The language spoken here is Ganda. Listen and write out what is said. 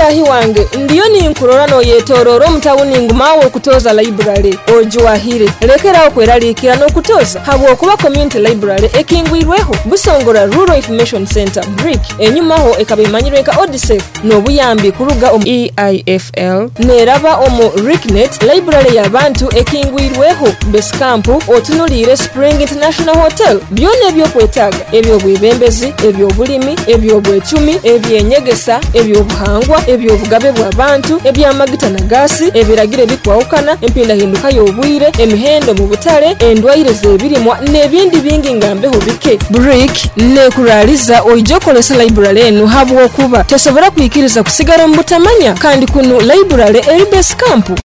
mutahi wange ndiyo ninkurora no yetororo mutawuni ngumawo okutoza library ojuwahire lekerawo kweralikira n'okutoza habwo kuba community library ekingwirweho Busongora Rural Information Center BRIC enyumaho ekabimanyirwe nka ODSEF n'obuyambi kuruga EIFL neraba omu RICNET library y'abantu ekingwirweho Base Camp otunulire Spring International Hotel byonna ebyokwetaaga ebyobwebembezi ebyobulimi ebyobwecumi ebyenyegesa ebyobuhangwa ebyobugabe bw'abantu ebyamagita na gasi ebiragire bikwawukana empindahinduka y'obwire emihendo mu butale endwaire z'ebirimwa n'ebindi bingi ngambeho bike BRIC nekuraliza oijokolesa library eno habwokuba tosobola kuyikiriza kusigara mu butamanya kandi kuno library eri Base Camp